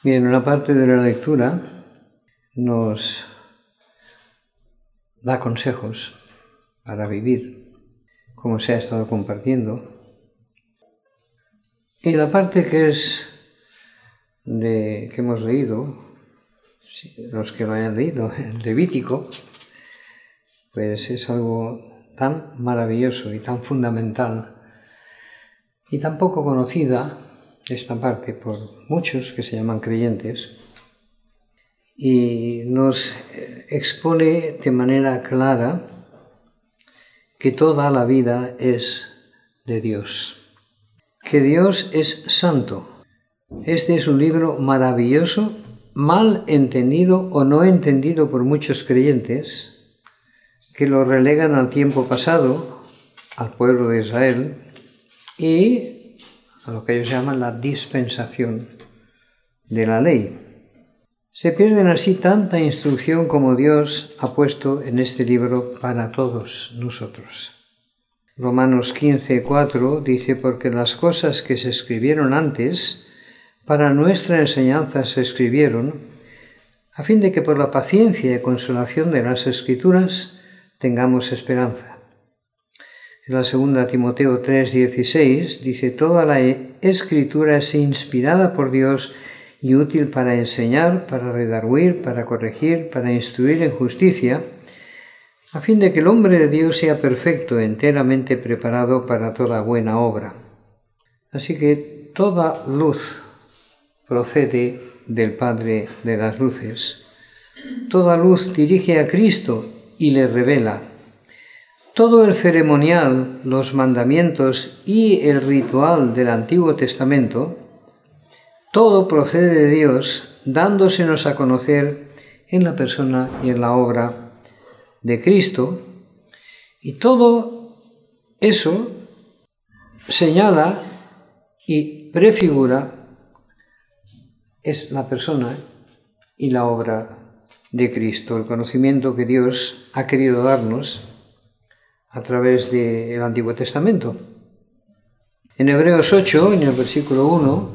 Bien, una parte de la lectura nos da consejos para vivir, como se ha estado compartiendo. Y la parte que hemos leído, los que lo hayan leído, el Levítico, pues es algo tan maravilloso y tan fundamental y tan poco conocida esta parte por muchos que se llaman creyentes, y nos expone de manera clara que toda la vida es de Dios, que Dios es santo. Este es un libro maravilloso, mal entendido o no entendido por muchos creyentes, que lo relegan al tiempo pasado, al pueblo de Israel, y a lo que ellos llaman la dispensación de la ley. Se pierden así tanta instrucción como Dios ha puesto en este libro para todos nosotros. Romanos 15:4 dice: porque las cosas que se escribieron antes, para nuestra enseñanza se escribieron, a fin de que por la paciencia y consolación de las Escrituras tengamos esperanza. En la segunda Timoteo 3:16 dice: toda la Escritura es inspirada por Dios y útil para enseñar, para redarguir, para corregir, para instruir en justicia, a fin de que el hombre de Dios sea perfecto, enteramente preparado para toda buena obra. Así que toda luz procede del Padre de las luces. Toda luz dirige a Cristo y le revela. Todo el ceremonial, los mandamientos y el ritual del Antiguo Testamento, todo procede de Dios, dándosenos a conocer en la persona y en la obra de Cristo, y todo eso señala y prefigura es la persona y la obra de Cristo, el conocimiento que Dios ha querido darnos a través del Antiguo Testamento. En Hebreos 8, en el versículo 1,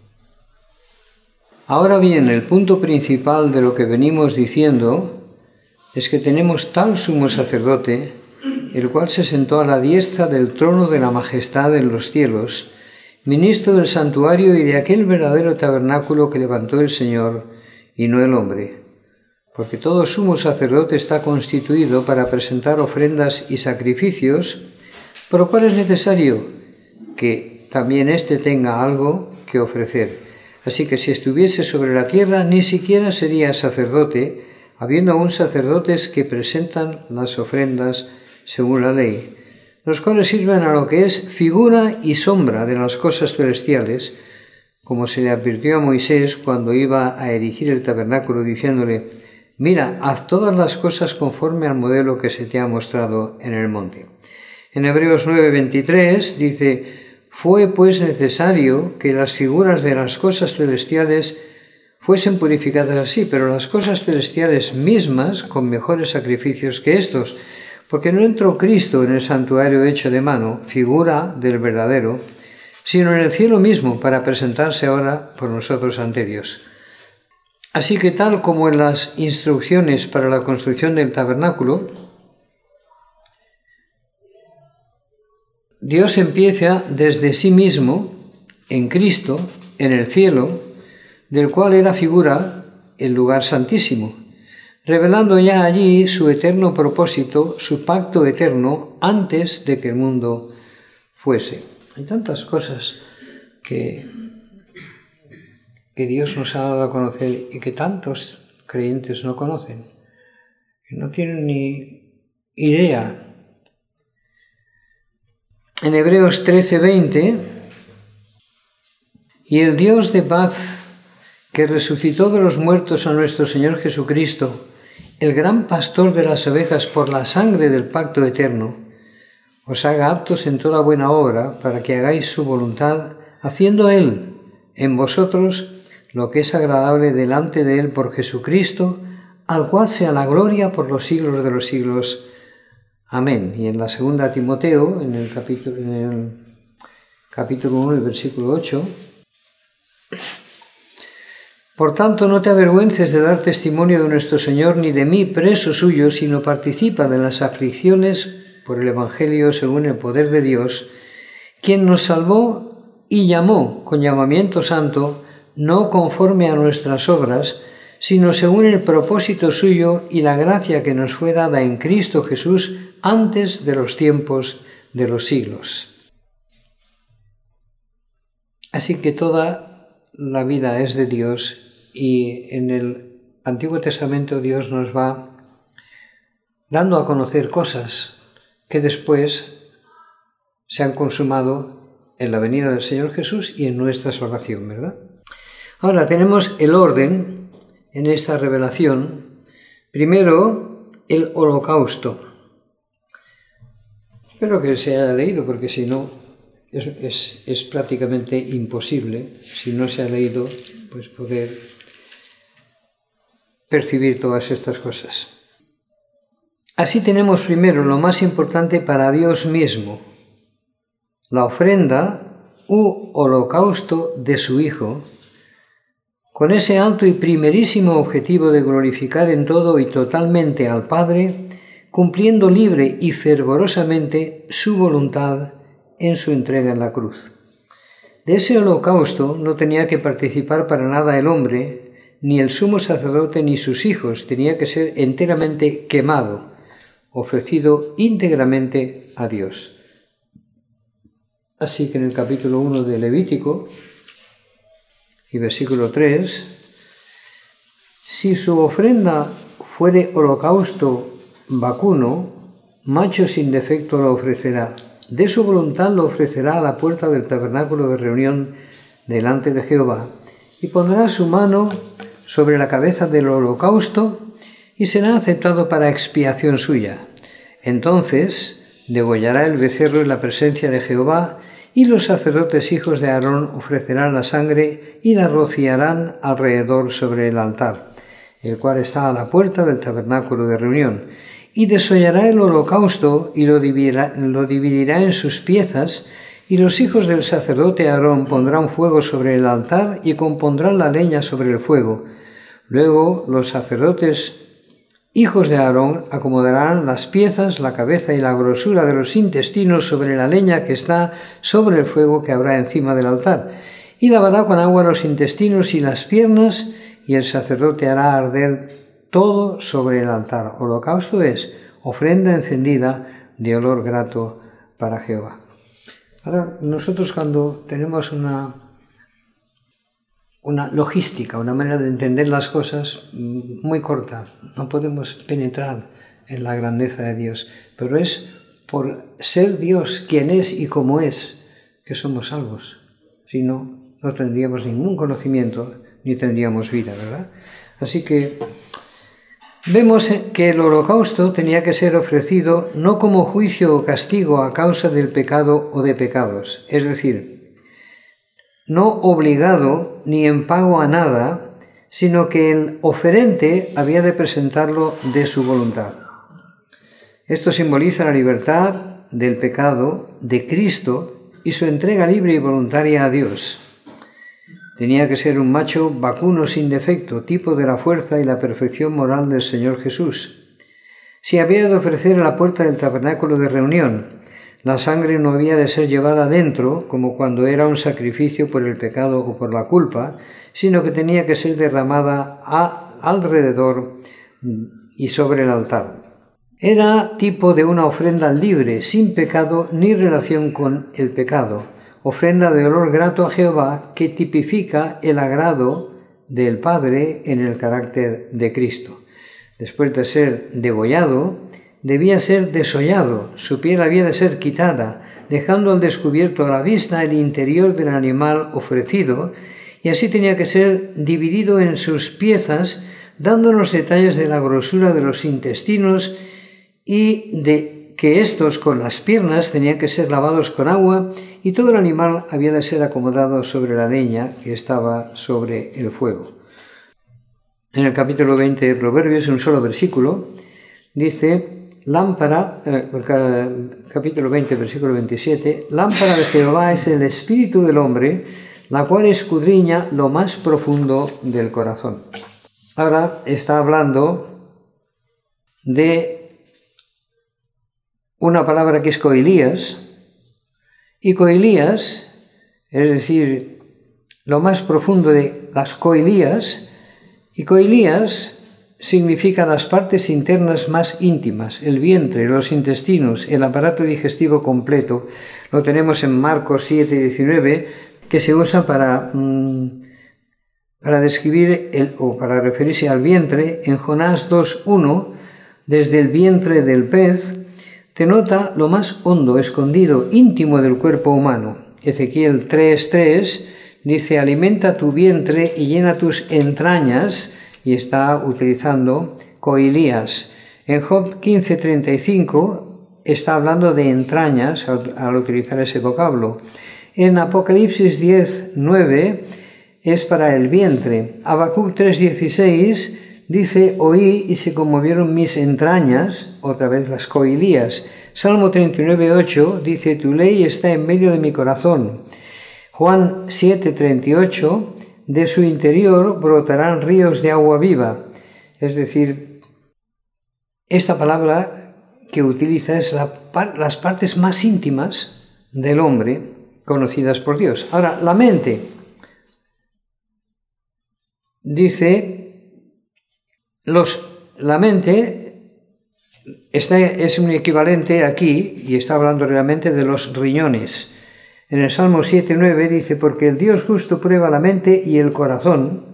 ahora bien, el punto principal de lo que venimos diciendo es que tenemos tal sumo sacerdote, el cual se sentó a la diestra del trono de la majestad en los cielos, ministro del santuario y de aquel verdadero tabernáculo que levantó el Señor y no el hombre. Porque todo sumo sacerdote está constituido para presentar ofrendas y sacrificios, por lo cual es necesario que también éste tenga algo que ofrecer. Así que si estuviese sobre la tierra, ni siquiera sería sacerdote, habiendo aún sacerdotes que presentan las ofrendas según la ley, los cuales sirven a lo que es figura y sombra de las cosas celestiales, como se le advirtió a Moisés cuando iba a erigir el tabernáculo, diciéndole: mira, haz todas las cosas conforme al modelo que se te ha mostrado en el monte. En Hebreos 9:23 dice: fue pues necesario que las figuras de las cosas celestiales fuesen purificadas así, pero las cosas celestiales mismas con mejores sacrificios que estos, porque no entró Cristo en el santuario hecho de mano, figura del verdadero, sino en el cielo mismo, para presentarse ahora por nosotros ante Dios. Así que tal como en las instrucciones para la construcción del tabernáculo, Dios empieza desde sí mismo, en Cristo, en el cielo, del cual era figura el lugar santísimo, revelando ya allí su eterno propósito, su pacto eterno, antes de que el mundo fuese. Hay tantas cosas que Dios nos ha dado a conocer y que tantos creyentes no conocen, que no tienen ni idea. En Hebreos 13:20, y el Dios de paz, que resucitó de los muertos a nuestro Señor Jesucristo, el gran pastor de las ovejas por la sangre del pacto eterno, os haga aptos en toda buena obra, para que hagáis su voluntad, haciendo Él en vosotros lo que es agradable delante de Él por Jesucristo, al cual sea la gloria por los siglos de los siglos. Amén. Y en la segunda Timoteo, en el capítulo 1 y versículo 8, Por tanto, no te avergüences de dar testimonio de nuestro Señor, ni de mí, preso suyo, sino participa de las aflicciones por el Evangelio según el poder de Dios, quien nos salvó y llamó con llamamiento santo, no conforme a nuestras obras, sino según el propósito suyo y la gracia que nos fue dada en Cristo Jesús antes de los tiempos de los siglos. Así que toda la vida es de Dios y en el Antiguo Testamento Dios nos va dando a conocer cosas que después se han consumado en la venida del Señor Jesús y en nuestra salvación, ¿verdad? Ahora tenemos el orden en esta revelación. Primero, el holocausto. Espero que se haya leído, porque si no, es prácticamente imposible, si no se ha leído, pues poder percibir todas estas cosas. Así tenemos primero lo más importante para Dios mismo, la ofrenda u holocausto de su Hijo, con ese alto y primerísimo objetivo de glorificar en todo y totalmente al Padre, cumpliendo libre y fervorosamente su voluntad en su entrega en la cruz. De ese holocausto no tenía que participar para nada el hombre, ni el sumo sacerdote ni sus hijos, tenía que ser enteramente quemado, ofrecido íntegramente a Dios. Así que en el capítulo 1 de Levítico y versículo 3, si su ofrenda fuere holocausto vacuno, macho sin defecto lo ofrecerá. De su voluntad lo ofrecerá a la puerta del tabernáculo de reunión delante de Jehová, y pondrá su mano sobre la cabeza del holocausto, y será aceptado para expiación suya. Entonces degollará el becerro en la presencia de Jehová, y los sacerdotes hijos de Aarón ofrecerán la sangre y la rociarán alrededor sobre el altar, el cual está a la puerta del tabernáculo de reunión, y desollará el holocausto y lo dividirá en sus piezas, y los hijos del sacerdote Aarón pondrán fuego sobre el altar y compondrán la leña sobre el fuego. Luego los sacerdotes hijos de Aarón acomodarán las piezas, la cabeza y la grosura de los intestinos sobre la leña que está sobre el fuego que habrá encima del altar, y lavará con agua los intestinos y las piernas, y el sacerdote hará arder todo sobre el altar. Holocausto es ofrenda encendida de olor grato para Jehová. Ahora, nosotros cuando tenemos una logística, una manera de entender las cosas muy corta, no podemos penetrar en la grandeza de Dios, pero es por ser Dios quien es y cómo es que somos salvos. Si no, no tendríamos ningún conocimiento ni tendríamos vida, ¿verdad? Así que vemos que el holocausto tenía que ser ofrecido no como juicio o castigo a causa del pecado o de pecados, es decir, no obligado ni en pago a nada, sino que el oferente había de presentarlo de su voluntad. Esto simboliza la libertad del pecado de Cristo y su entrega libre y voluntaria a Dios. Tenía que ser un macho vacuno sin defecto, tipo de la fuerza y la perfección moral del Señor Jesús. Si había de ofrecer a la puerta del tabernáculo de reunión, la sangre no había de ser llevada dentro, como cuando era un sacrificio por el pecado o por la culpa, sino que tenía que ser derramada alrededor y sobre el altar. Era tipo de una ofrenda libre, sin pecado ni relación con el pecado, ofrenda de olor grato a Jehová que tipifica el agrado del Padre en el carácter de Cristo. Después de ser degollado, debía ser desollado, su piel había de ser quitada, dejando al descubierto a la vista el interior del animal ofrecido, y así tenía que ser dividido en sus piezas, dándonos detalles de la grosura de los intestinos y de que estos con las piernas tenían que ser lavados con agua, y todo el animal había de ser acomodado sobre la leña que estaba sobre el fuego. En el capítulo 20 de Proverbios, en un solo versículo, dice, capítulo 20, versículo 27, lámpara de Jehová es el espíritu del hombre, la cual escudriña lo más profundo del corazón. Ahora está hablando de una palabra que es coilías, y coilías, es decir, lo más profundo de las coilías, y coilías significa las partes internas más íntimas, el vientre, los intestinos, el aparato digestivo completo. Lo tenemos en Marcos 7:19, que se usa para describir o para referirse al vientre. En Jonás 2:1, desde el vientre del pez, denota lo más hondo, escondido, íntimo del cuerpo humano. Ezequiel 3:3 dice: alimenta tu vientre y llena tus entrañas, y está utilizando coilías. En Job 15:35 está hablando de entrañas al utilizar ese vocablo. En Apocalipsis 10:9 es para el vientre. Habacuc 3:16 dice: oí y se conmovieron mis entrañas, otra vez las coilías. Salmo 39:8 dice: tu ley está en medio de mi corazón. Juan 7:38, de su interior brotarán ríos de agua viva. Es decir, esta palabra que utiliza es las partes más íntimas del hombre conocidas por Dios. Ahora, la mente dice, la mente es un equivalente aquí, y está hablando realmente de los riñones. En el Salmo 7:9 dice: porque el Dios justo prueba la mente y el corazón.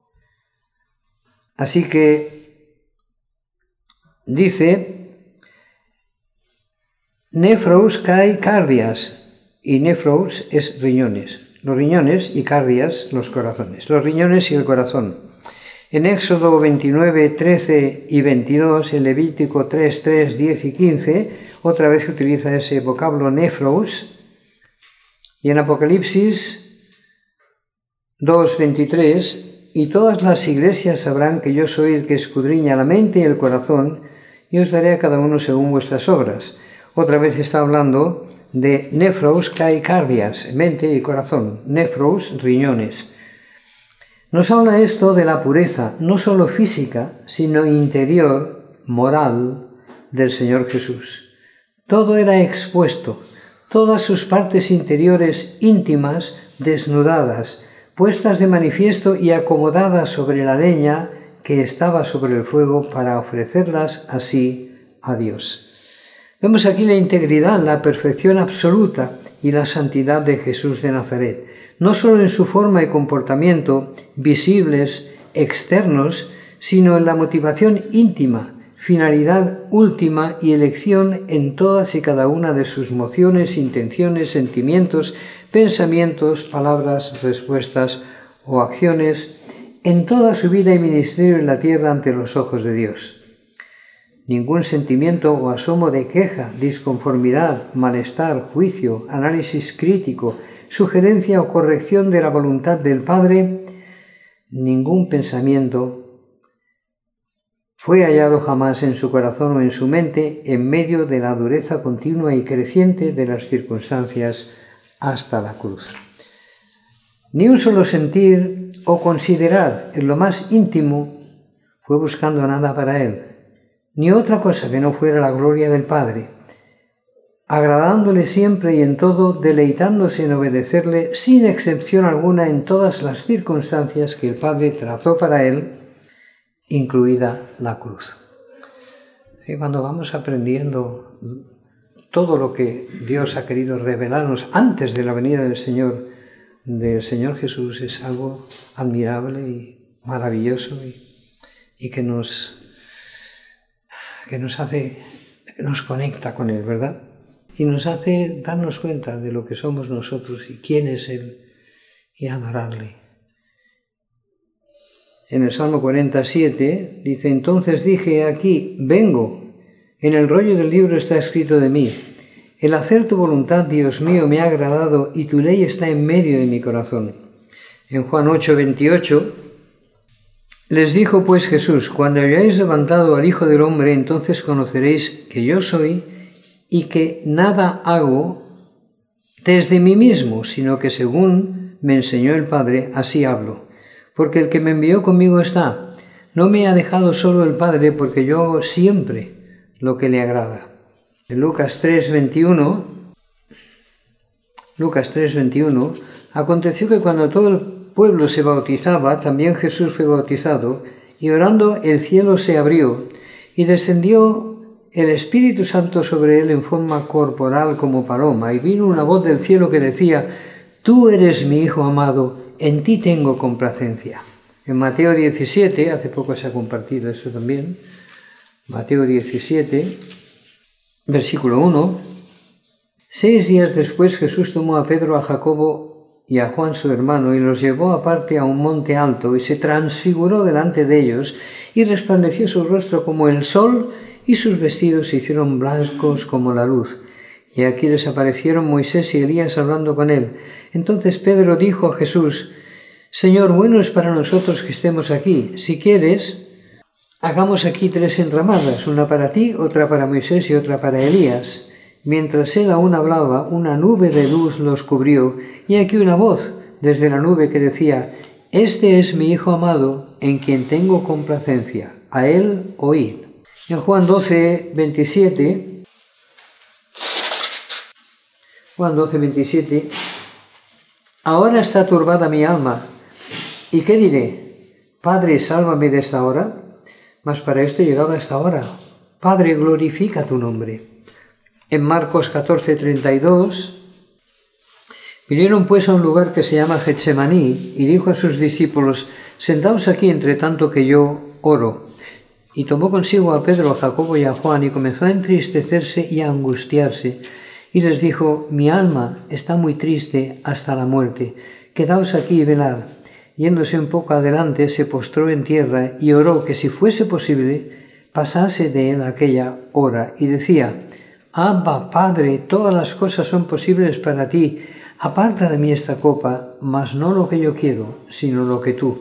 Así que dice: nefros kai cardias, y nefros es riñones, los riñones, y cardias, los corazones, los riñones y el corazón. En Éxodo 29:13 y 22, en Levítico 3:3, 10 y 15, otra vez utiliza ese vocablo nefros. Y en Apocalipsis 2:23, y todas las iglesias sabrán que yo soy el que escudriña la mente y el corazón, y os daré a cada uno según vuestras obras. Otra vez está hablando de nefros kai cardias, mente y corazón. Nefros, riñones. Nos habla esto de la pureza, no solo física, sino interior, moral, del Señor Jesús. Todo era expuesto, todas sus partes interiores íntimas desnudadas, puestas de manifiesto y acomodadas sobre la leña que estaba sobre el fuego para ofrecerlas así a Dios. Vemos aquí la integridad, la perfección absoluta y la santidad de Jesús de Nazaret, no solo en su forma y comportamiento visibles, externos, sino en la motivación íntima, finalidad última y elección en todas y cada una de sus mociones, intenciones, sentimientos, pensamientos, palabras, respuestas o acciones, en toda su vida y ministerio en la tierra ante los ojos de Dios. Ningún sentimiento o asomo de queja, disconformidad, malestar, juicio, análisis crítico, sugerencia o corrección de la voluntad del Padre, ningún pensamiento fue hallado jamás en su corazón o en su mente en medio de la dureza continua y creciente de las circunstancias hasta la cruz. Ni un solo sentir o considerar en lo más íntimo fue buscando nada para él, ni otra cosa que no fuera la gloria del Padre, agradándole siempre y en todo, deleitándose en obedecerle sin excepción alguna en todas las circunstancias que el Padre trazó para él, incluida la cruz. Y cuando vamos aprendiendo todo lo que Dios ha querido revelarnos antes de la venida del Señor Jesús, es algo admirable y maravilloso y que nos conecta con Él, ¿verdad? Y nos hace darnos cuenta de lo que somos nosotros y quién es Él y adorarle. En el Salmo 47 dice: entonces dije, aquí vengo, en el rollo del libro está escrito de mí, el hacer tu voluntad, Dios mío, me ha agradado y tu ley está en medio de mi corazón. En Juan 8:28 les dijo pues Jesús: cuando hayáis levantado al Hijo del Hombre, entonces conoceréis que yo soy y que nada hago desde mí mismo, sino que según me enseñó el Padre, así hablo. Porque el que me envió conmigo está. No me ha dejado solo el Padre, porque yo hago siempre lo que le agrada. En Lucas 3:21, aconteció que cuando todo el pueblo se bautizaba, también Jesús fue bautizado, y orando el cielo se abrió, y descendió el Espíritu Santo sobre él en forma corporal como paloma, y vino una voz del cielo que decía: Tú eres mi Hijo amado, en ti tengo complacencia. En Mateo 17, hace poco se ha compartido eso también, Mateo 17, versículo 1, 6 días después Jesús tomó a Pedro, a Jacobo y a Juan su hermano y los llevó aparte a un monte alto y se transfiguró delante de ellos y resplandeció su rostro como el sol y sus vestidos se hicieron blancos como la luz. Y aquí les aparecieron Moisés y Elías hablando con él. Entonces Pedro dijo a Jesús: Señor, bueno es para nosotros que estemos aquí. Si quieres, hagamos aquí 3 enramadas, una para ti, otra para Moisés y otra para Elías. Mientras él aún hablaba, una nube de luz los cubrió, y aquí una voz desde la nube que decía: Este es mi Hijo amado, en quien tengo complacencia. A él oíd. En Juan 12:27, ahora está turbada mi alma. ¿Y qué diré? Padre, sálvame de esta hora. Mas para esto he llegado a esta hora. Padre, glorifica tu nombre. En Marcos 14:32, vinieron pues a un lugar que se llama Getsemaní, y dijo a sus discípulos: Sentaos aquí entre tanto que yo oro. Y tomó consigo a Pedro, a Jacobo y a Juan, y comenzó a entristecerse y a angustiarse. Y les dijo: Mi alma está muy triste hasta la muerte. Quedaos aquí y velad. Yéndose un poco adelante, se postró en tierra y oró que, si fuese posible, pasase de él aquella hora. Y decía: Abba, Padre, todas las cosas son posibles para ti. Aparta de mí esta copa, mas no lo que yo quiero, sino lo que tú.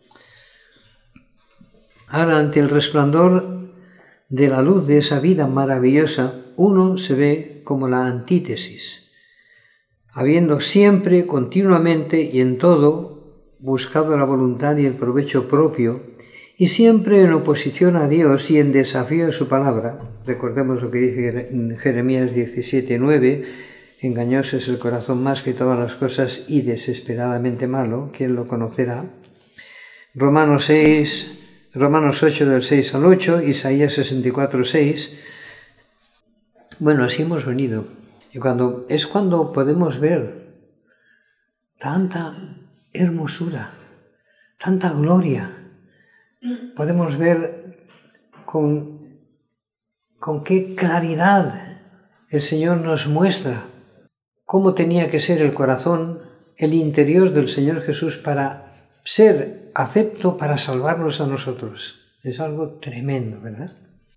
Ahora, ante el resplandor de la luz de esa vida maravillosa, uno se ve como la antítesis, habiendo siempre, continuamente y en todo buscado la voluntad y el provecho propio, y siempre en oposición a Dios y en desafío a su palabra. Recordemos lo que dice en Jeremías 17:9, engañoso es el corazón más que todas las cosas y desesperadamente malo, ¿quién lo conocerá? Romanos 8 del 6 al 8, Isaías 64:6. Bueno, así hemos venido. Y cuando podemos ver tanta hermosura, tanta gloria, podemos ver con qué claridad el Señor nos muestra cómo tenía que ser el corazón, el interior del Señor Jesús para ser acepto, para salvarnos a nosotros. Es algo tremendo, ¿verdad?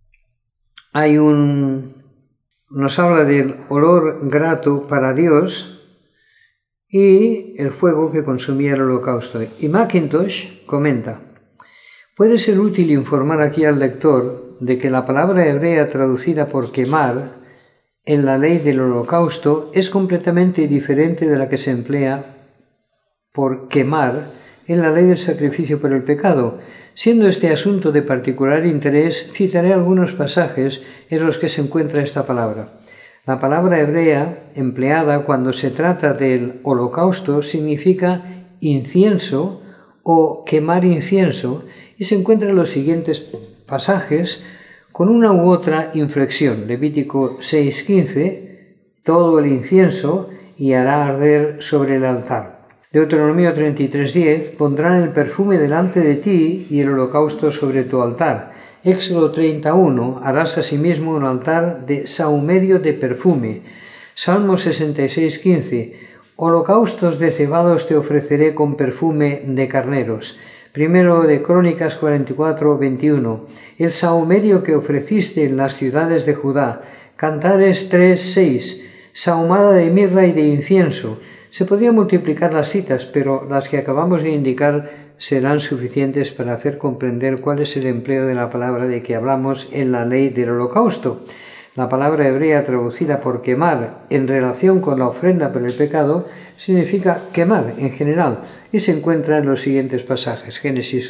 Nos habla del olor grato para Dios y el fuego que consumía el holocausto. Y Mackintosh comenta: puede ser útil informar aquí al lector de que la palabra hebrea traducida por quemar en la ley del holocausto es completamente diferente de la que se emplea por quemar en la ley del sacrificio por el pecado. Siendo este asunto de particular interés, citaré algunos pasajes en los que se encuentra esta palabra. La palabra hebrea empleada cuando se trata del holocausto significa incienso o quemar incienso, y se encuentra en los siguientes pasajes con una u otra inflexión. Levítico 6:15, todo el incienso y hará arder sobre el altar. Deuteronomio 33:10, pondrán el perfume delante de ti y el holocausto sobre tu altar. Éxodo 31, harás asimismo un altar de sahumerio de perfume. Salmo 66:15, holocaustos de cebados te ofreceré con perfume de carneros. Primero de Crónicas 44:21, el sahumerio que ofreciste en las ciudades de Judá. Cantares 3:6, sahumada de mirra y de incienso. Se podrían multiplicar las citas, pero las que acabamos de indicar serán suficientes para hacer comprender cuál es el empleo de la palabra de que hablamos en la ley del holocausto. La palabra hebrea traducida por quemar en relación con la ofrenda por el pecado significa quemar en general y se encuentra en los siguientes pasajes. Génesis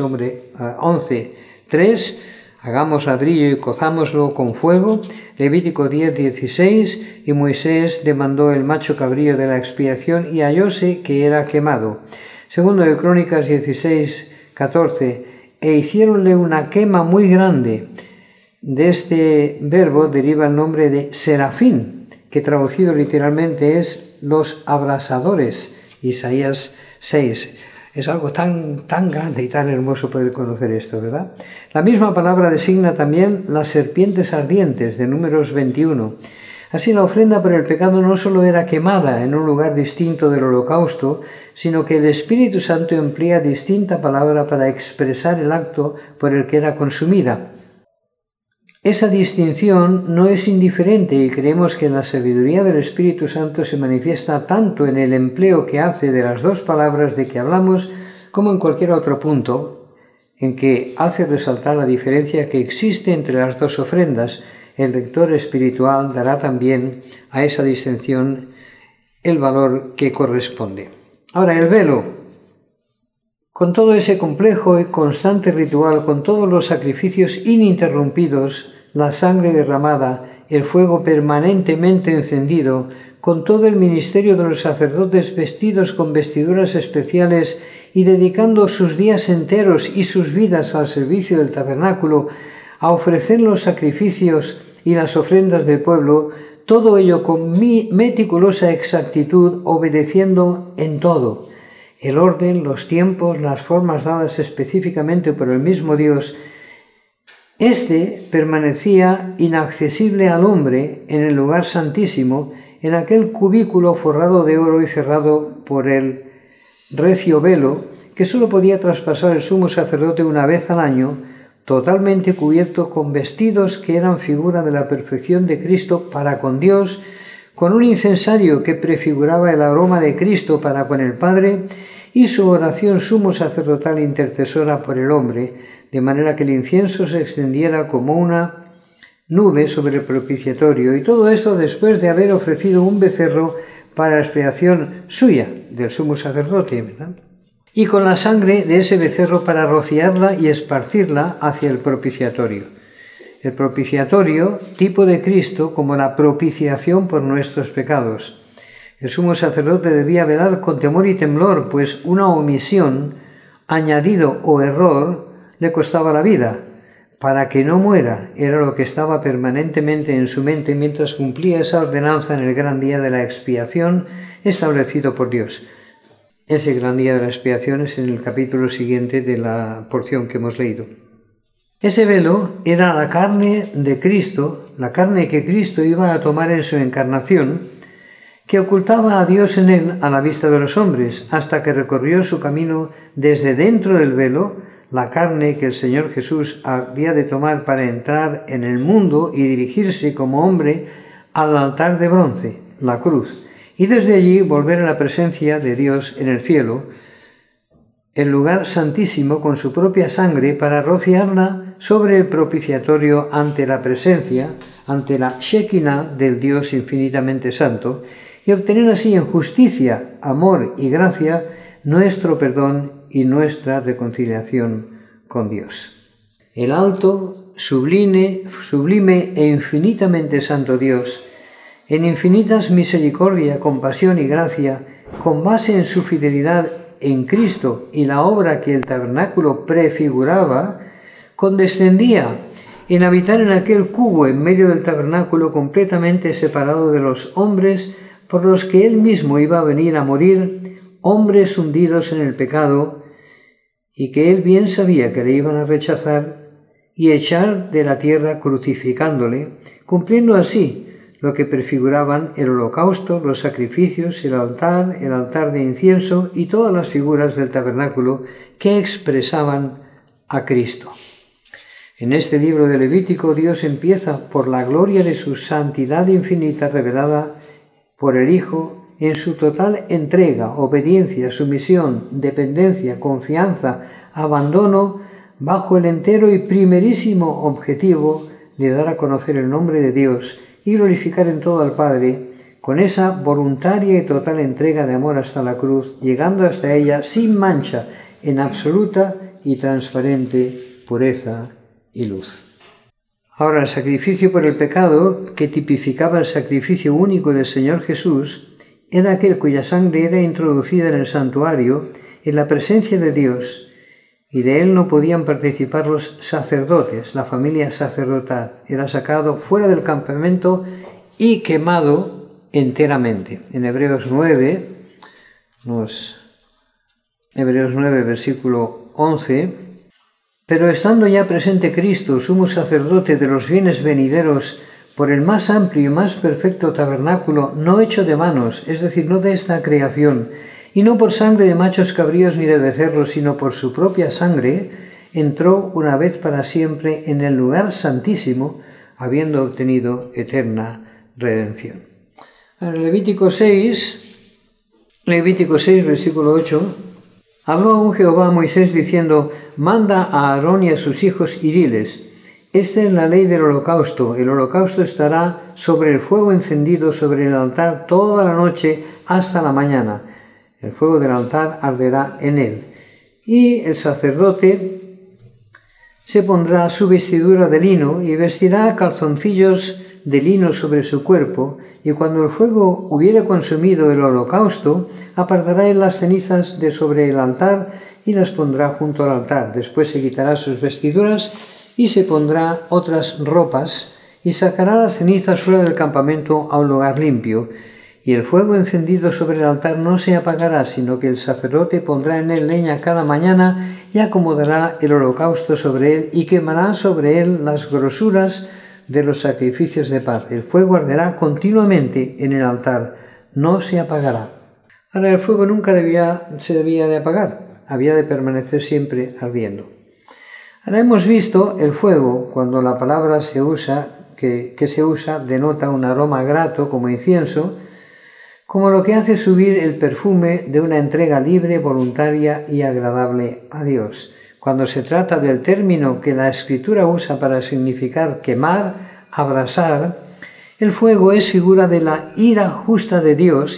11:3, hagamos ladrillo y cozámoslo con fuego. Levítico 10:16, y Moisés demandó el macho cabrío de la expiación y hallóse que era quemado. Segundo de Crónicas 16:14, e hiciéronle una quema muy grande. De este verbo deriva el nombre de serafín, que traducido literalmente es los abrasadores. Isaías 6. Es algo tan grande y tan hermoso poder conocer esto, ¿verdad? La misma palabra designa también las serpientes ardientes de Números 21. Así, la ofrenda por el pecado no solo era quemada en un lugar distinto del holocausto, sino que el Espíritu Santo emplea distinta palabra para expresar el acto por el que era consumida. Esa distinción no es indiferente y creemos que la sabiduría del Espíritu Santo se manifiesta tanto en el empleo que hace de las dos palabras de que hablamos como en cualquier otro punto en que hace resaltar la diferencia que existe entre las dos ofrendas. El lector espiritual dará también a esa distinción el valor que corresponde. Ahora, el velo. Con todo ese complejo y constante ritual, con todos los sacrificios ininterrumpidos, la sangre derramada, el fuego permanentemente encendido, con todo el ministerio de los sacerdotes vestidos con vestiduras especiales y dedicando sus días enteros y sus vidas al servicio del tabernáculo, a ofrecer los sacrificios y las ofrendas del pueblo, todo ello con meticulosa exactitud, obedeciendo en todo el orden, los tiempos, las formas dadas específicamente por el mismo Dios. Este permanecía inaccesible al hombre en el lugar santísimo, en aquel cubículo forrado de oro y cerrado por el recio velo, que sólo podía traspasar el sumo sacerdote una vez al año, totalmente cubierto con vestidos que eran figura de la perfección de Cristo para con Dios, con un incensario que prefiguraba el aroma de Cristo para con el Padre, y su oración sumo sacerdotal intercesora por el hombre, de manera que el incienso se extendiera como una nube sobre el propiciatorio, y todo esto después de haber ofrecido un becerro para la expiación suya, del sumo sacerdote, ¿verdad? Y con la sangre de ese becerro para rociarla y esparcirla hacia el propiciatorio. El propiciatorio, tipo de Cristo, como la propiciación por nuestros pecados. El sumo sacerdote debía velar con temor y temblor, pues una omisión, añadido o error le costaba la vida. Para que no muera era lo que estaba permanentemente en su mente mientras cumplía esa ordenanza en el gran día de la expiación establecido por Dios. Ese gran día de la expiación es en el capítulo siguiente de la porción que hemos leído. Ese velo era la carne de Cristo, la carne que Cristo iba a tomar en su encarnación, que ocultaba a Dios en él a la vista de los hombres, hasta que recorrió su camino desde dentro del velo, la carne que el Señor Jesús había de tomar para entrar en el mundo y dirigirse como hombre al altar de bronce, la cruz, y desde allí volver a la presencia de Dios en el cielo, el lugar santísimo con su propia sangre para rociarla sobre el propiciatorio ante la presencia, ante la Shekinah del Dios infinitamente santo, y obtener así en justicia, amor y gracia nuestro perdón y nuestra reconciliación con Dios. El alto, sublime e infinitamente santo Dios, en infinitas misericordia, compasión y gracia, con base en su fidelidad en Cristo y la obra que el tabernáculo prefiguraba, condescendía en habitar en aquel cubo en medio del tabernáculo completamente separado de los hombres por los que él mismo iba a venir a morir, hombres hundidos en el pecado, y que él bien sabía que le iban a rechazar y echar de la tierra crucificándole, cumpliendo así lo que prefiguraban el holocausto, los sacrificios, el altar de incienso y todas las figuras del tabernáculo que expresaban a Cristo. En este libro de Levítico, Dios empieza por la gloria de su santidad infinita revelada por el Hijo en su total entrega, obediencia, sumisión, dependencia, confianza, abandono, bajo el entero y primerísimo objetivo de dar a conocer el nombre de Dios, y glorificar en todo al Padre, con esa voluntaria y total entrega de amor hasta la cruz, llegando hasta ella sin mancha, en absoluta y transparente pureza y luz. Ahora, el sacrificio por el pecado, que tipificaba el sacrificio único del Señor Jesús, era aquel cuya sangre era introducida en el santuario, en la presencia de Dios, y de él no podían participar los sacerdotes, la familia sacerdotal. Era sacado fuera del campamento y quemado enteramente. En Hebreos 9, versículo 11, pero estando ya presente Cristo, sumo sacerdote de los bienes venideros, por el más amplio y más perfecto tabernáculo, no hecho de manos, es decir, no de esta creación, y no por sangre de machos cabríos ni de becerros, sino por su propia sangre, entró una vez para siempre en el lugar santísimo, habiendo obtenido eterna redención. En Levítico 6, versículo 8, habló aún Jehová a Moisés diciendo: manda a Aarón y a sus hijos y diles: esta es la ley del holocausto. El holocausto estará sobre el fuego encendido sobre el altar toda la noche hasta la mañana. El fuego del altar arderá en él. Y el sacerdote se pondrá su vestidura de lino y vestirá calzoncillos de lino sobre su cuerpo, y cuando el fuego hubiere consumido el holocausto, apartará él las cenizas de sobre el altar y las pondrá junto al altar. Después se quitará sus vestiduras y se pondrá otras ropas y sacará las cenizas fuera del campamento a un lugar limpio. Y el fuego encendido sobre el altar no se apagará, sino que el sacerdote pondrá en él leña cada mañana y acomodará el holocausto sobre él y quemará sobre él las grosuras de los sacrificios de paz. El fuego arderá continuamente en el altar, no se apagará. Ahora, el fuego nunca se debía de apagar, había de permanecer siempre ardiendo. Ahora hemos visto el fuego, cuando la palabra se usa, que se usa, denota un aroma grato como incienso, como lo que hace subir el perfume de una entrega libre, voluntaria y agradable a Dios. Cuando se trata del término que la Escritura usa para significar quemar, abrasar, el fuego es figura de la ira justa de Dios,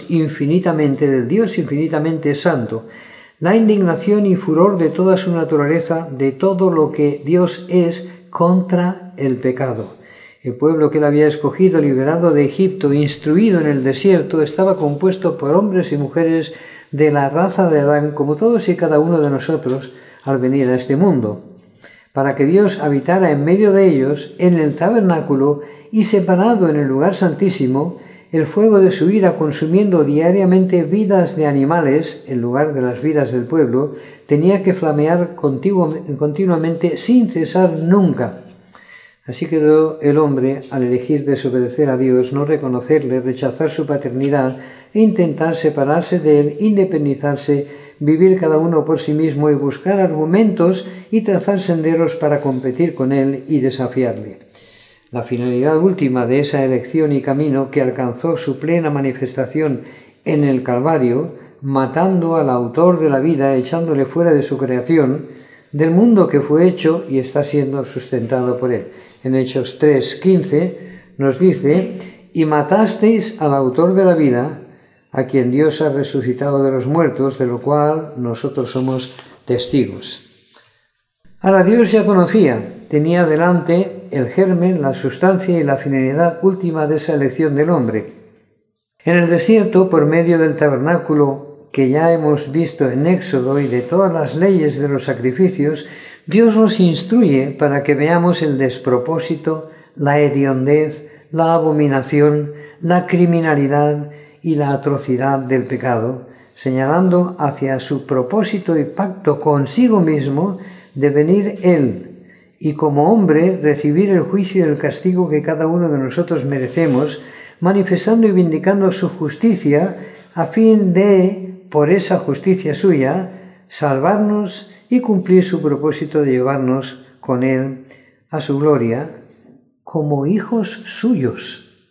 del Dios infinitamente santo, la indignación y furor de toda su naturaleza, de todo lo que Dios es contra el pecado. El pueblo que él había escogido, liberado de Egipto, instruido en el desierto, estaba compuesto por hombres y mujeres de la raza de Adán, como todos y cada uno de nosotros al venir a este mundo, para que Dios habitara en medio de ellos, en el tabernáculo, y separado en el lugar santísimo, el fuego de su ira, consumiendo diariamente vidas de animales, en lugar de las vidas del pueblo, tenía que flamear continuamente sin cesar nunca. Así quedó el hombre al elegir desobedecer a Dios, no reconocerle, rechazar su paternidad e intentar separarse de él, independizarse, vivir cada uno por sí mismo y buscar argumentos y trazar senderos para competir con él y desafiarle. La finalidad última de esa elección y camino, que alcanzó su plena manifestación en el Calvario, matando al autor de la vida, echándole fuera de su creación, del mundo que fue hecho y está siendo sustentado por él. En Hechos 3:15 nos dice: y matasteis al autor de la vida, a quien Dios ha resucitado de los muertos, de lo cual nosotros somos testigos. Ahora, Dios ya tenía delante el germen, la sustancia y la finalidad última de esa elección del hombre. En el desierto, por medio del tabernáculo que ya hemos visto en Éxodo y de todas las leyes de los sacrificios, Dios nos instruye para que veamos el despropósito, la hediondez, la abominación, la criminalidad y la atrocidad del pecado, señalando hacia su propósito y pacto consigo mismo de venir Él y como hombre recibir el juicio y el castigo que cada uno de nosotros merecemos, manifestando y vindicando su justicia a fin de, por esa justicia suya, salvarnos y cumplir su propósito de llevarnos con Él a su gloria como hijos suyos.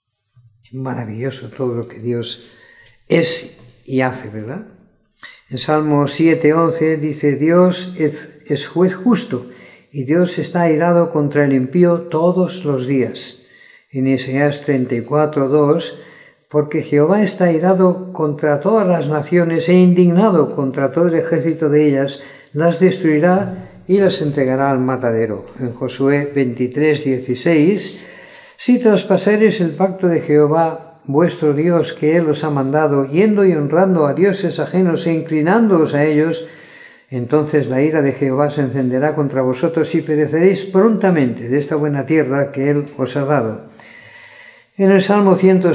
Maravilloso todo lo que Dios es y hace, ¿verdad? En Salmo 7:11 dice: Dios es juez justo y Dios está airado contra el impío todos los días. En Isaías 34:2, porque Jehová está airado contra todas las naciones e indignado contra todo el ejército de ellas, las destruirá y las entregará al matadero. En Josué 23:16, si traspasareis el pacto de Jehová vuestro Dios que Él os ha mandado, yendo y honrando a dioses ajenos e inclinándoos a ellos, entonces la ira de Jehová se encenderá contra vosotros y pereceréis prontamente de esta buena tierra que Él os ha dado. En el Salmo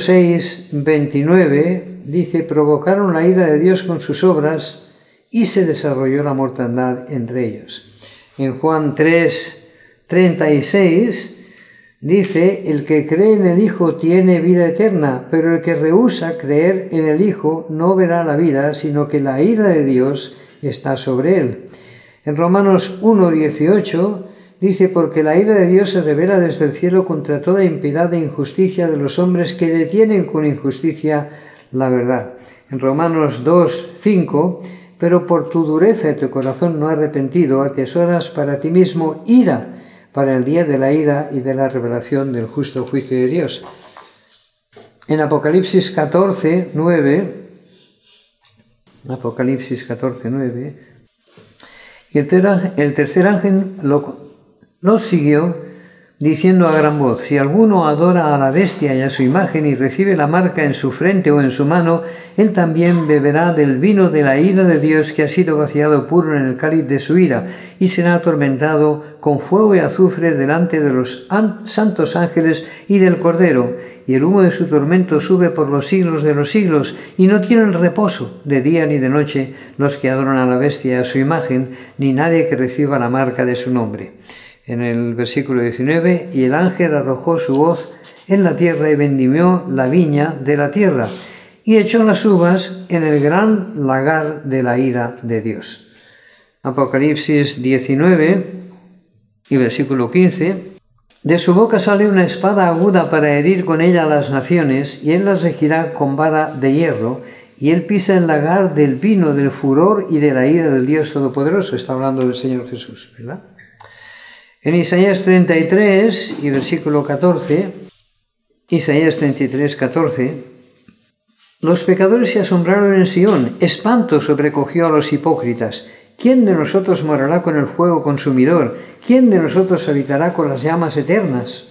106:29 dice, provocaron la ira de Dios con sus obras y se desarrolló la mortandad entre ellos. En Juan 3:36 dice, el que cree en el Hijo tiene vida eterna, pero el que rehúsa creer en el Hijo no verá la vida, sino que la ira de Dios está sobre él. En Romanos 1:18 dice, porque la ira de Dios se revela desde el cielo contra toda impiedad e injusticia de los hombres que detienen con injusticia la verdad. En Romanos 2:5, pero por tu dureza de tu corazón no arrepentido, atesoras para ti mismo ira para el día de la ira y de la revelación del justo juicio de Dios. En Apocalipsis 14:9, y el tercer ángel lo siguió, diciendo a gran voz, si alguno adora a la bestia y a su imagen y recibe la marca en su frente o en su mano, él también beberá del vino de la ira de Dios que ha sido vaciado puro en el cáliz de su ira, y será atormentado con fuego y azufre delante de los santos ángeles y del Cordero, y el humo de su tormento sube por los siglos de los siglos, y no tienen reposo de día ni de noche los que adoran a la bestia y a su imagen, ni nadie que reciba la marca de su nombre. En el versículo 19, y el ángel arrojó su hoz en la tierra y vendimió la viña de la tierra, y echó las uvas en el gran lagar de la ira de Dios. Apocalipsis 19 y versículo 15, de su boca sale una espada aguda para herir con ella a las naciones, y él las regirá con vara de hierro, y él pisa el lagar del vino, del furor y de la ira del Dios Todopoderoso. Está hablando del Señor Jesús, ¿verdad? En Isaías 33 y versículo 14, Isaías 33:14, los pecadores se asombraron en Sión, espanto sobrecogió a los hipócritas. ¿Quién de nosotros morará con el fuego consumidor? ¿Quién de nosotros habitará con las llamas eternas?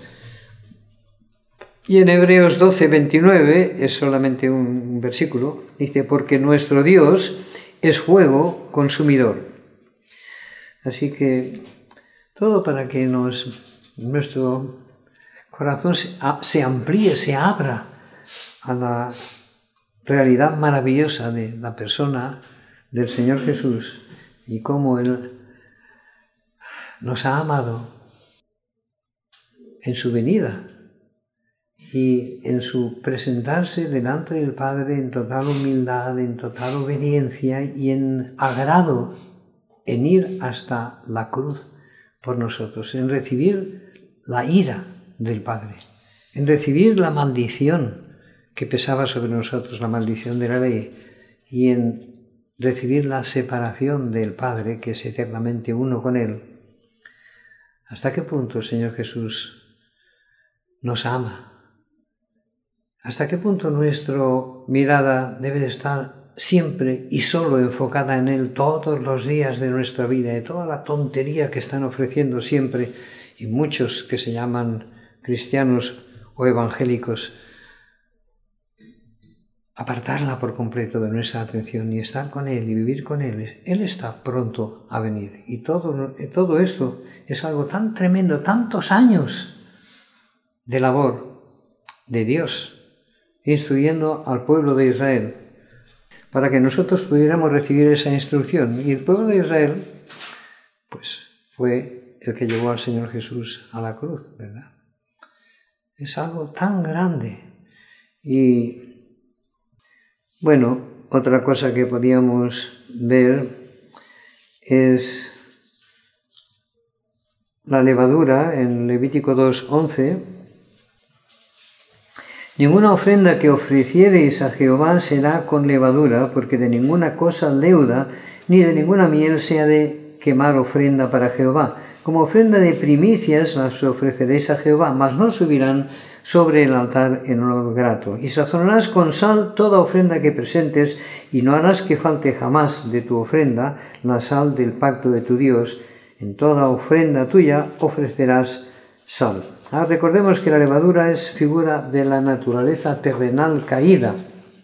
Y en Hebreos 12:29, es solamente un versículo, dice, porque nuestro Dios es fuego consumidor. Así que todo para que nuestro corazón se amplíe, se abra a la realidad maravillosa de la persona del Señor Jesús y cómo Él nos ha amado en su venida y en su presentarse delante del Padre en total humildad, en total obediencia y en agrado, en ir hasta la cruz por nosotros, en recibir la ira del Padre, en recibir la maldición que pesaba sobre nosotros, la maldición de la ley, y en recibir la separación del Padre, que es eternamente uno con Él. ¿Hasta qué punto el Señor Jesús nos ama? ¿Hasta qué punto nuestra mirada debe estar siempre y solo enfocada en Él todos los días de nuestra vida, de toda la tontería que están ofreciendo siempre, y muchos que se llaman cristianos o evangélicos, apartarla por completo de nuestra atención y estar con Él y vivir con Él? Él está pronto a venir, y todo esto es algo tan tremendo, tantos años de labor de Dios instruyendo al pueblo de Israel para que nosotros pudiéramos recibir esa instrucción. Y el pueblo de Israel, pues, fue el que llevó al Señor Jesús a la cruz, ¿verdad? Es algo tan grande. Y, bueno, otra cosa que podíamos ver es la levadura en Levítico 2:11. Ninguna ofrenda que ofreciereis a Jehová será con levadura, porque de ninguna cosa leuda, ni de ninguna miel se ha de quemar ofrenda para Jehová. Como ofrenda de primicias las ofreceréis a Jehová, mas no subirán sobre el altar en olor grato. Y sazonarás con sal toda ofrenda que presentes, y no harás que falte jamás de tu ofrenda la sal del pacto de tu Dios. En toda ofrenda tuya ofrecerás sal. Recordemos que la levadura es figura de la naturaleza terrenal caída.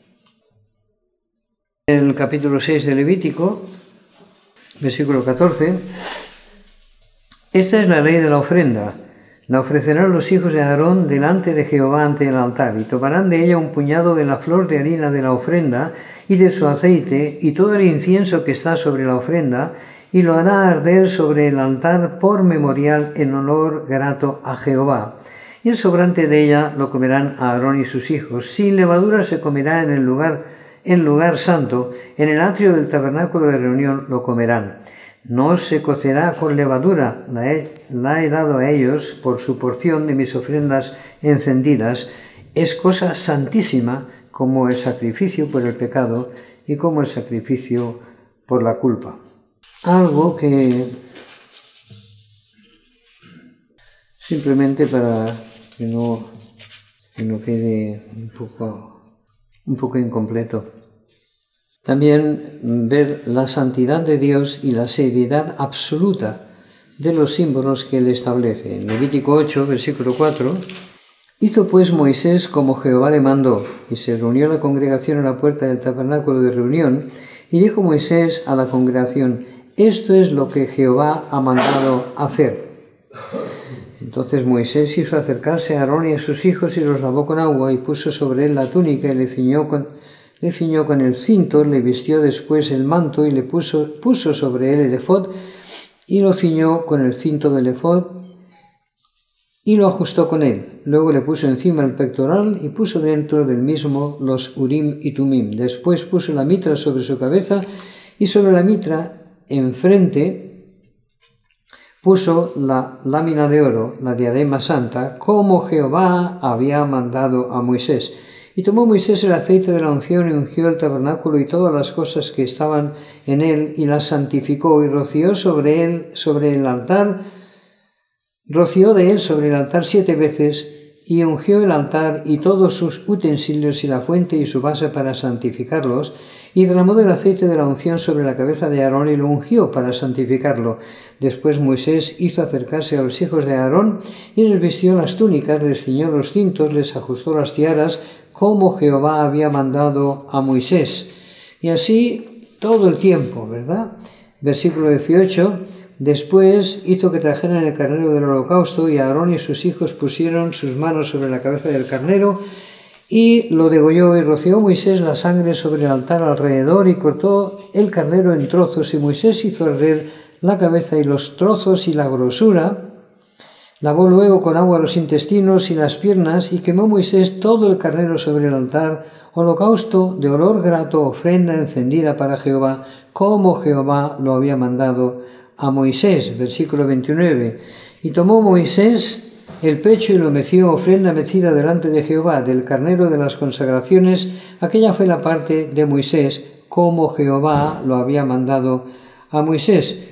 En el capítulo 6 de Levítico, versículo 14, esta es la ley de la ofrenda. La ofrecerán los hijos de Aarón delante de Jehová ante el altar, y tomarán de ella un puñado de la flor de harina de la ofrenda y de su aceite y todo el incienso que está sobre la ofrenda, y lo hará arder sobre el altar por memorial en olor grato a Jehová. Y el sobrante de ella lo comerán Aarón y sus hijos. Sin levadura se comerá en lugar santo, en el atrio del tabernáculo de reunión lo comerán. No se cocerá con levadura, la he dado a ellos por su porción de mis ofrendas encendidas. Es cosa santísima como el sacrificio por el pecado y como el sacrificio por la culpa. Algo que, simplemente para que no quede un poco incompleto. También ver la santidad de Dios y la seriedad absoluta de los símbolos que Él establece. En Levítico 8, versículo 4, hizo pues Moisés como Jehová le mandó, y se reunió la congregación a la puerta del tabernáculo de reunión, y dijo Moisés a la congregación: esto es lo que Jehová ha mandado hacer. Entonces Moisés hizo acercarse a Aarón y a sus hijos y los lavó con agua y puso sobre él la túnica y le ciñó con el cinto, le vistió después el manto y le puso sobre él el efod y lo ciñó con el cinto del efod y lo ajustó con él. Luego le puso encima el pectoral y puso dentro del mismo los urim y tumim. Después puso la mitra sobre su cabeza y sobre la mitra enfrente puso la lámina de oro, la diadema santa, como Jehová había mandado a Moisés. Y tomó Moisés el aceite de la unción y ungió el tabernáculo y todas las cosas que estaban en él y las santificó y roció de él sobre el altar 7 veces y ungió el altar y todos sus utensilios y la fuente y su base para santificarlos, y derramó del aceite de la unción sobre la cabeza de Aarón y lo ungió para santificarlo. Después Moisés hizo acercarse a los hijos de Aarón y les vistió las túnicas, les ciñó los cintos, les ajustó las tiaras, como Jehová había mandado a Moisés. Y así todo el tiempo, ¿verdad? Versículo 18. Después hizo que trajeran el carnero del holocausto, y Aarón y sus hijos pusieron sus manos sobre la cabeza del carnero y lo degolló, y roció Moisés la sangre sobre el altar alrededor y cortó el carnero en trozos, y Moisés hizo arder la cabeza y los trozos y la grosura. Lavó luego con agua los intestinos y las piernas, y quemó Moisés todo el carnero sobre el altar, holocausto de olor grato, ofrenda encendida para Jehová, como Jehová lo había mandado a Moisés. Versículo 29. Y tomó Moisés el pecho y lo meció, ofrenda mecida delante de Jehová, del carnero de las consagraciones. Aquella fue la parte de Moisés, como Jehová lo había mandado a Moisés.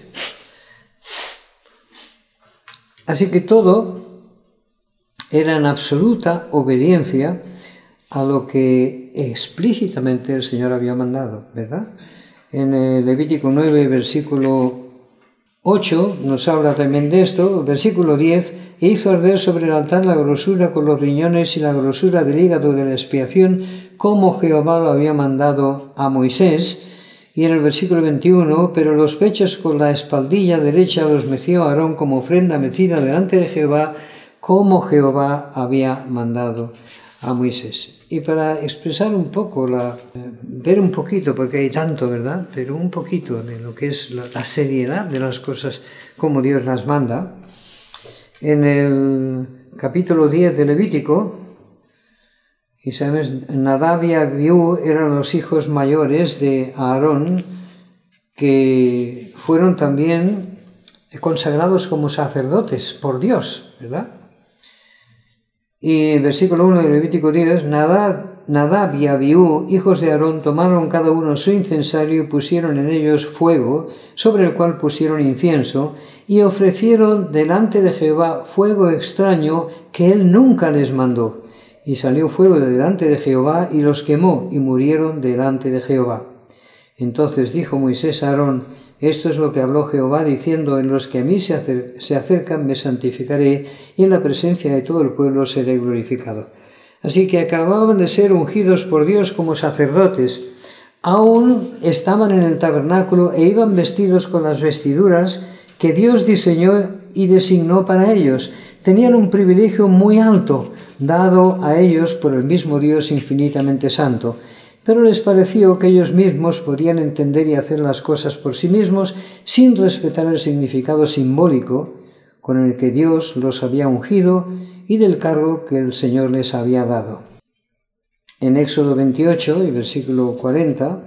Así que todo era en absoluta obediencia a lo que explícitamente el Señor había mandado, ¿verdad? En el Levítico 9, versículo 8, nos habla también de esto. Versículo 10, e hizo arder sobre el altar la grosura con los riñones y la grosura del hígado de la expiación, como Jehová lo había mandado a Moisés. Y en el versículo 21, pero los pechos con la espaldilla derecha los meció Aarón como ofrenda mecida delante de Jehová, como Jehová había mandado a Moisés. Y para expresar un poco, ver un poquito, porque hay tanto, ¿verdad? Pero un poquito de lo que es la seriedad de las cosas, como Dios las manda, en el capítulo 10 de Levítico, y sabes, Nadab y Abiú eran los hijos mayores de Aarón, que fueron también consagrados como sacerdotes por Dios, ¿verdad? Y en versículo 1 de Levítico 10, Nadab y Abiú, hijos de Aarón, tomaron cada uno su incensario y pusieron en ellos fuego, sobre el cual pusieron incienso, y ofrecieron delante de Jehová fuego extraño que él nunca les mandó. Y salió fuego de delante de Jehová y los quemó, y murieron delante de Jehová. Entonces dijo Moisés a Aarón: esto es lo que habló Jehová, diciendo: en los que a mí se acercan me santificaré, y en la presencia de todo el pueblo seré glorificado. Así que acababan de ser ungidos por Dios como sacerdotes. Aún estaban en el tabernáculo e iban vestidos con las vestiduras que Dios diseñó y designó para ellos. Tenían un privilegio muy alto, dado a ellos por el mismo Dios infinitamente santo. Pero les pareció que ellos mismos podían entender y hacer las cosas por sí mismos sin respetar el significado simbólico con el que Dios los había ungido y del cargo que el Señor les había dado. En Éxodo 28 y versículo 40,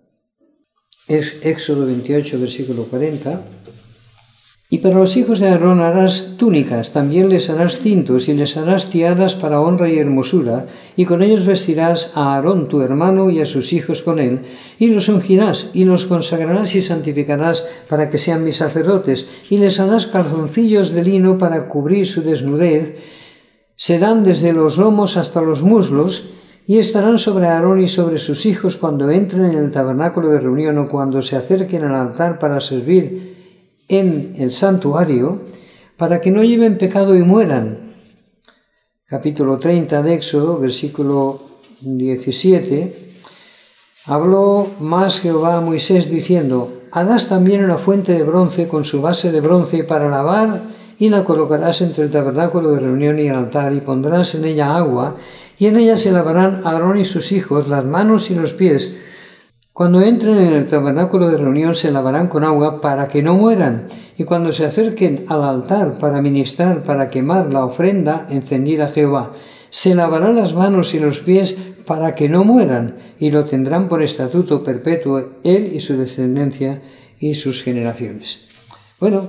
y para los hijos de Aarón harás túnicas, también les harás cintos y les harás tiaras para honra y hermosura, y con ellos vestirás a Aarón tu hermano y a sus hijos con él, y los ungirás, y los consagrarás y santificarás para que sean mis sacerdotes, y les harás calzoncillos de lino para cubrir su desnudez, serán desde los lomos hasta los muslos, y estarán sobre Aarón y sobre sus hijos cuando entren en el tabernáculo de reunión o cuando se acerquen al altar para servir en el santuario, para que no lleven pecado y mueran. Capítulo 30 de Éxodo, versículo 17, habló más Jehová a Moisés diciendo: harás también una fuente de bronce con su base de bronce para lavar, y la colocarás entre el tabernáculo de reunión y el altar, y pondrás en ella agua, y en ella se lavarán Aarón y sus hijos las manos y los pies. Cuando entren en el tabernáculo de reunión se lavarán con agua para que no mueran, y cuando se acerquen al altar para ministrar, para quemar la ofrenda encendida a Jehová, se lavarán las manos y los pies para que no mueran, y lo tendrán por estatuto perpetuo él y su descendencia y sus generaciones. Bueno,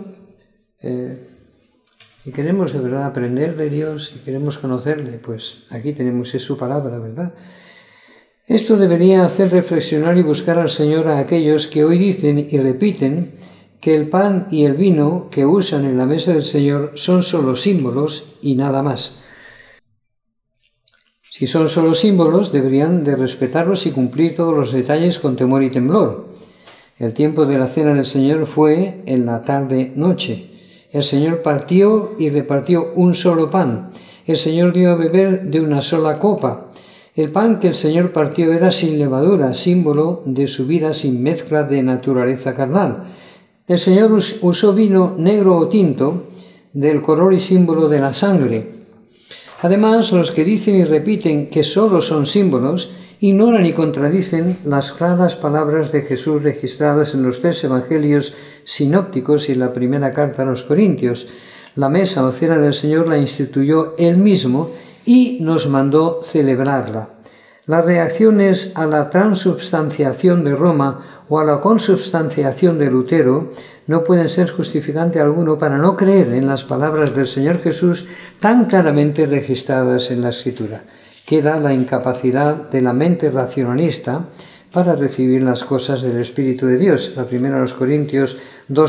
si queremos de verdad aprender de Dios, si queremos conocerle, pues aquí tenemos su palabra, ¿verdad? Esto debería hacer reflexionar y buscar al Señor a aquellos que hoy dicen y repiten que el pan y el vino que usan en la mesa del Señor son solo símbolos y nada más. Si son solo símbolos, deberían de respetarlos y cumplir todos los detalles con temor y temblor. El tiempo de la cena del Señor fue en la tarde-noche. El Señor partió y repartió un solo pan. El Señor dio a beber de una sola copa. El pan que el Señor partió era sin levadura, símbolo de su vida sin mezcla de naturaleza carnal. El Señor usó vino negro o tinto, del color y símbolo de la sangre. Además, los que dicen y repiten que solo son símbolos, ignoran y contradicen las claras palabras de Jesús registradas en los 3 evangelios sinópticos y en la primera carta a los Corintios. La mesa o cena del Señor la instituyó Él mismo y nos mandó celebrarla. Las reacciones a la transubstanciación de Roma o a la consubstanciación de Lutero no pueden ser justificante alguno para no creer en las palabras del Señor Jesús tan claramente registradas en la Escritura. Queda la incapacidad de la mente racionalista para recibir las cosas del Espíritu de Dios. La primera a los Corintios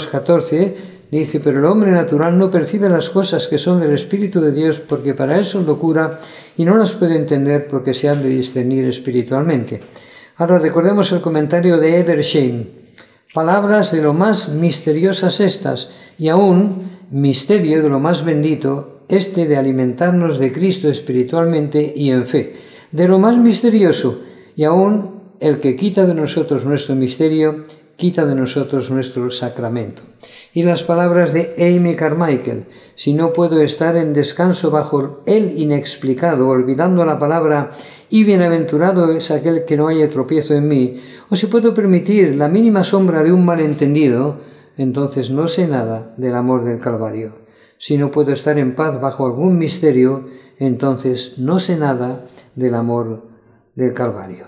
2:14 dice: pero el hombre natural no percibe las cosas que son del Espíritu de Dios, porque para él son locura y no las puede entender porque se han de discernir espiritualmente. Ahora recordemos el comentario de Edersheim: palabras de lo más misteriosas estas, y aún misterio de lo más bendito, de alimentarnos de Cristo espiritualmente y en fe. De lo más misterioso, y aún el que quita de nosotros nuestro misterio, quita de nosotros nuestro sacramento. Y las palabras de Amy Carmichael: si no puedo estar en descanso bajo el inexplicado, olvidando la palabra y bienaventurado es aquel que no haya tropiezo en mí, o si puedo permitir la mínima sombra de un malentendido, entonces no sé nada del amor del Calvario. Si no puedo estar en paz bajo algún misterio, entonces no sé nada del amor del Calvario.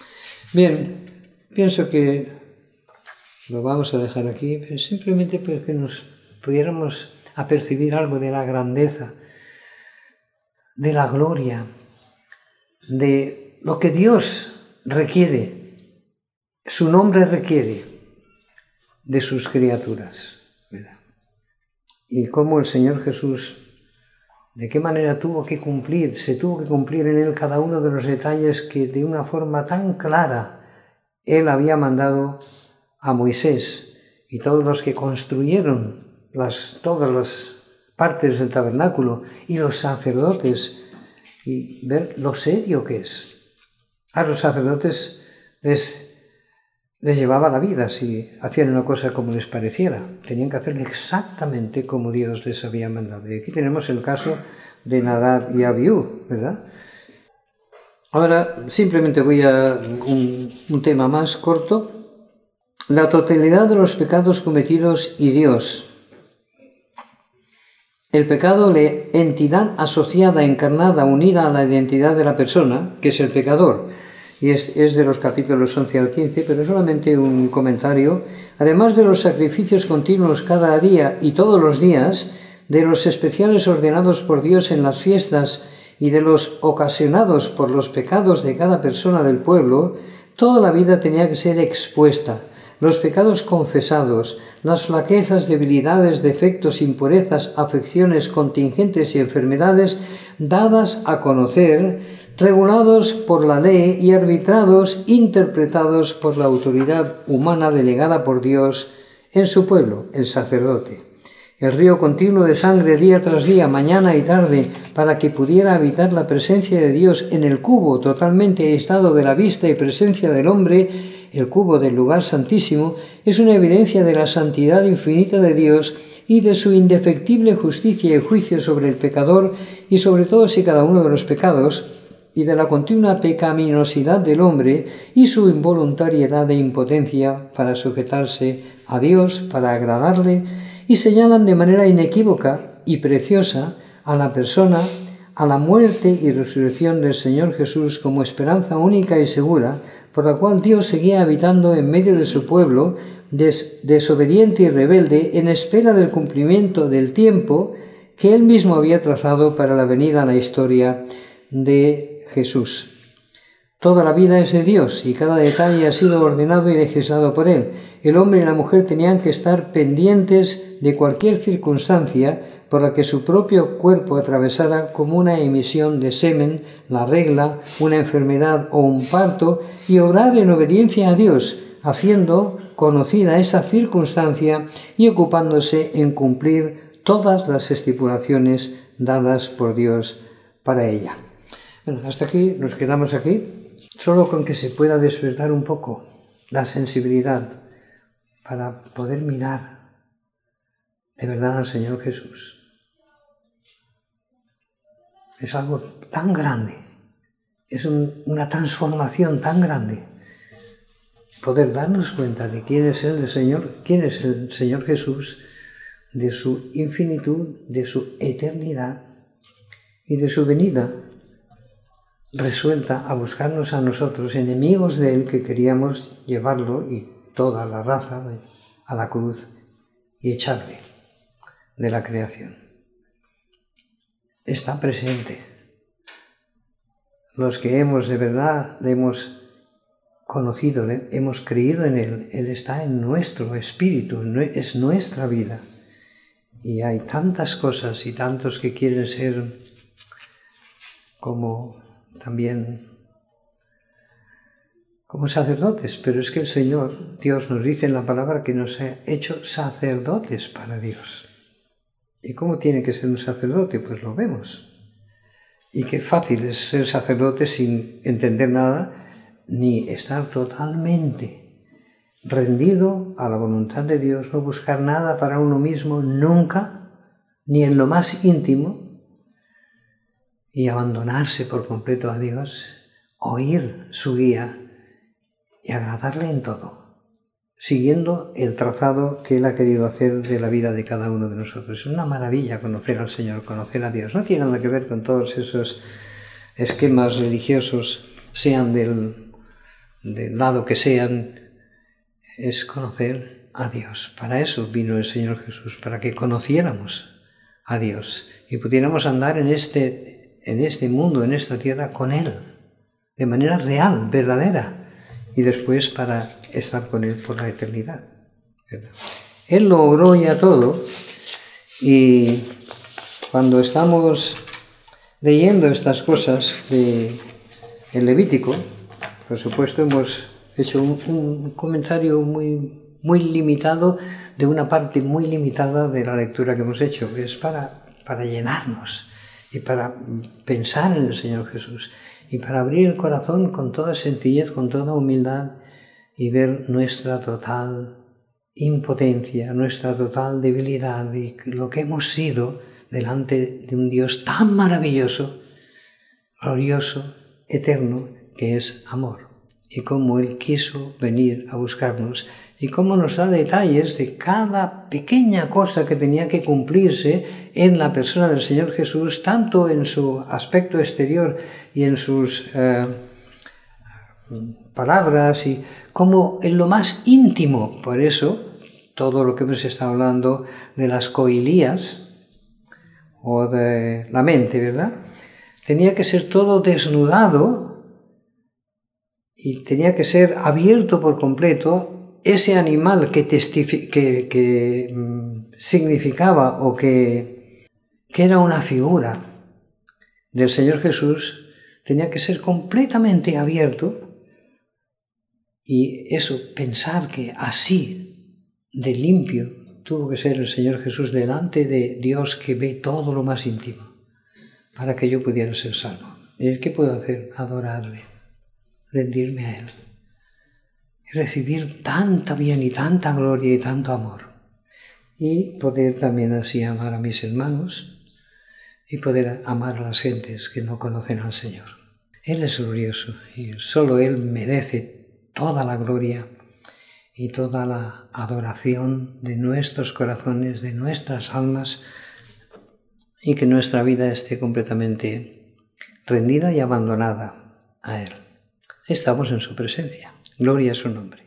Bien, pienso que lo vamos a dejar aquí, simplemente para que nos pudiéramos apercibir algo de la grandeza, de la gloria, de lo que Dios requiere, su nombre requiere de sus criaturas, ¿verdad? y cómo el Señor Jesús, de qué manera se tuvo que cumplir en él cada uno de los detalles que de una forma tan clara él había mandado a Moisés y todos los que construyeron todas las partes del tabernáculo y los sacerdotes, y ver lo serio que es. A los sacerdotes les llevaba la vida si hacían una cosa como les pareciera. Tenían que hacerlo exactamente como Dios les había mandado. Y aquí tenemos el caso de Nadab y Abiú, ¿verdad? Ahora simplemente voy a un tema más corto. La totalidad de los pecados cometidos y Dios. El pecado, la entidad asociada, encarnada, unida a la identidad de la persona, que es el pecador, y es de los capítulos 11 al 15, pero solamente un comentario. Además de los sacrificios continuos cada día y todos los días, de los especiales ordenados por Dios en las fiestas y de los ocasionados por los pecados de cada persona del pueblo, toda la vida tenía que ser expuesta. Los pecados confesados, las flaquezas, debilidades, defectos, impurezas, afecciones, contingentes y enfermedades dadas a conocer, regulados por la ley y arbitrados, interpretados por la autoridad humana delegada por Dios en su pueblo, el sacerdote. El río continuo de sangre día tras día, mañana y tarde, para que pudiera habitar la presencia de Dios en el cubo totalmente aislado de la vista y presencia del hombre, el cubo del lugar santísimo, es una evidencia de la santidad infinita de Dios y de su indefectible justicia y juicio sobre el pecador y sobre todos y cada uno de los pecados, y de la continua pecaminosidad del hombre y su involuntariedad e impotencia para sujetarse a Dios, para agradarle, y señalan de manera inequívoca y preciosa a la persona, a la muerte y resurrección del Señor Jesús como esperanza única y segura, por la cual Dios seguía habitando en medio de su pueblo, desobediente y rebelde, en espera del cumplimiento del tiempo que Él mismo había trazado para la venida a la historia de Jesús. Toda la vida es de Dios y cada detalle ha sido ordenado y legislado por Él. El hombre y la mujer tenían que estar pendientes de cualquier circunstancia por la que su propio cuerpo atravesara, como una emisión de semen, la regla, una enfermedad o un parto, y obrar en obediencia a Dios, haciendo conocida esa circunstancia y ocupándose en cumplir todas las estipulaciones dadas por Dios para ella. Bueno, hasta aquí, nos quedamos aquí, solo con que se pueda despertar un poco la sensibilidad para poder mirar de verdad al Señor Jesús. Es algo tan grande, es una transformación tan grande, poder darnos cuenta de quién es el Señor Jesús, de su infinitud, de su eternidad y de su venida resuelta a buscarnos a nosotros, enemigos de Él, que queríamos llevarlo y toda la raza a la cruz y echarle de la creación. Está presente. Los que de verdad le hemos conocido, hemos creído en Él, Él está en nuestro espíritu, es nuestra vida. Y hay tantas cosas y tantos que quieren ser como sacerdotes, pero es que el Señor, Dios, nos dice en la palabra que nos ha hecho sacerdotes para Dios. ¿Y cómo tiene que ser un sacerdote? Pues lo vemos. Y qué fácil es ser sacerdote sin entender nada, ni estar totalmente rendido a la voluntad de Dios, no buscar nada para uno mismo nunca, ni en lo más íntimo, y abandonarse por completo a Dios, oír su guía y agradarle en todo, siguiendo el trazado que Él ha querido hacer de la vida de cada uno de nosotros. Es una maravilla conocer al Señor, conocer a Dios. No tiene nada que ver con todos esos esquemas religiosos, sean del lado que sean. Es conocer a Dios. Para eso vino el Señor Jesús, para que conociéramos a Dios y pudiéramos andar en este mundo, en esta tierra, con Él, de manera real, verdadera, y después para estar con Él por la eternidad. Él lo obró ya todo, Y cuando estamos leyendo estas cosas del Levítico, por supuesto hemos hecho un comentario muy limitado de una parte muy limitada de la lectura que hemos hecho, que es para llenarnos y para pensar en el Señor Jesús y para abrir el corazón con toda sencillez, con toda humildad y ver nuestra total impotencia, nuestra total debilidad y lo que hemos sido delante de un Dios tan maravilloso, glorioso, eterno, que es amor, y cómo Él quiso venir a buscarnos y cómo nos da detalles de cada pequeña cosa que tenía que cumplirse en la persona del Señor Jesús, tanto en su aspecto exterior y en sus palabras, y como en lo más íntimo. Por eso, todo lo que hemos estado hablando de las coilías, o de la mente, ¿verdad? Tenía que ser todo desnudado y tenía que ser abierto por completo. Ese animal que significaba o que era una figura del Señor Jesús, tenía que ser completamente abierto. Y eso, pensar que así de limpio tuvo que ser el Señor Jesús delante de Dios, que ve todo lo más íntimo, para que yo pudiera ser salvo. ¿Y qué puedo hacer? Adorarle, rendirme a Él, y recibir tanta bien y tanta gloria y tanto amor, y poder también así amar a mis hermanos y poder amar a las gentes que no conocen al Señor. Él es glorioso y solo Él merece toda la gloria y toda la adoración de nuestros corazones, de nuestras almas, y que nuestra vida esté completamente rendida y abandonada a Él. Estamos en su presencia. Gloria a su nombre.